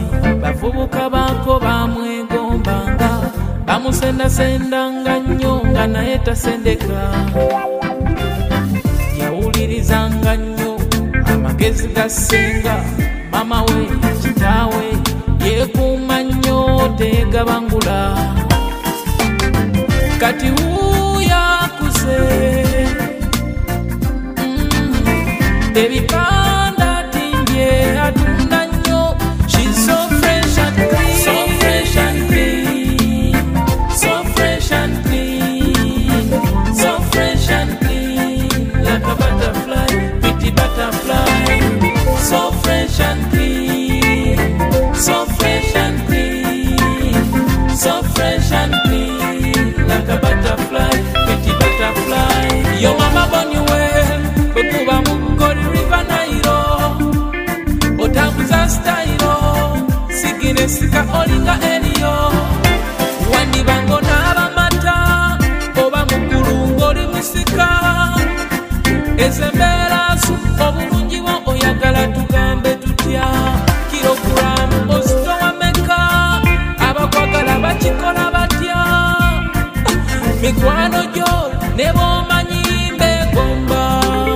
bavubuka baako bamwegombanga bamusendasendanga nnyo nga naye tasendeka yawulirizanga nnyo amagezi gassenga mama we kitaawe yeekuuma nnyo tegabangula kati wuuyakuze ebipanda timbye atunda nnyo she's so fresh and clean, so fresh and clean, so fresh and clean, so fresh and clean, like a butterfly, pretty butterfly, so fresh and clean, so fresh and clean, so fresh and clean, like a butterfly, pretty butterfly. Your mama born you well, bekuba mukori river Nairo, otambuza style, sigine sika olinga elio, wandi bango n'abamata, oba mukulungo oli musika, ezembera su obulungi wo oyagala tugambe tutya, kilogulamu ozitowa meka, abakwagala bakikola batya, mikwano gyo ne b'omanyi mbegomba.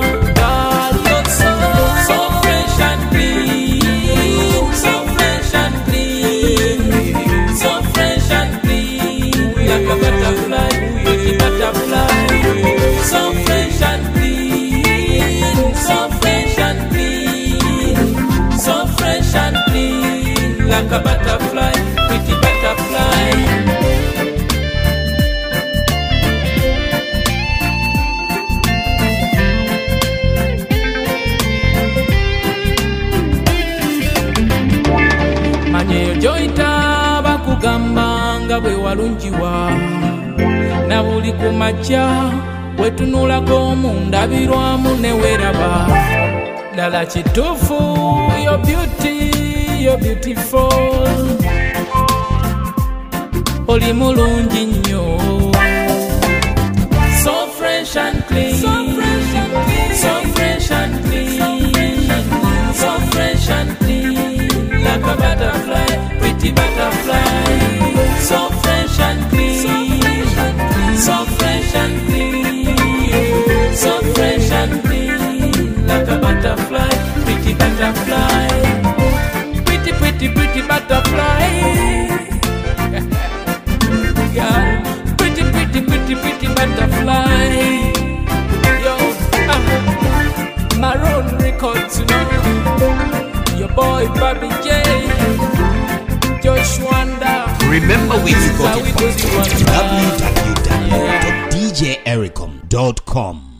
So fresh and clean, so fresh and clean, so fresh and clean, like a butterfly, pretty butterfly. Manye joita bakugamba nga bwe walungiwa na buli kumakya wetunulako mundabirwamu ne weraba ddala kituufu your beauty, you're beautiful oli mulungi nnyo so fresh and clean, so fresh and clean, so fresh and clean, so fresh and clean, like a butterfly, pretty butterfly, so fresh and clean, so fresh and clean, so fresh and clean, like a butterfly, pretty butterfly, pretty pretty pretty butterfly, yeah, pretty pretty pretty pretty butterfly, yo, Maroon Records, you know, your boy Bobby J, Josh Wanda. Remember where you got it from. www.djericom.com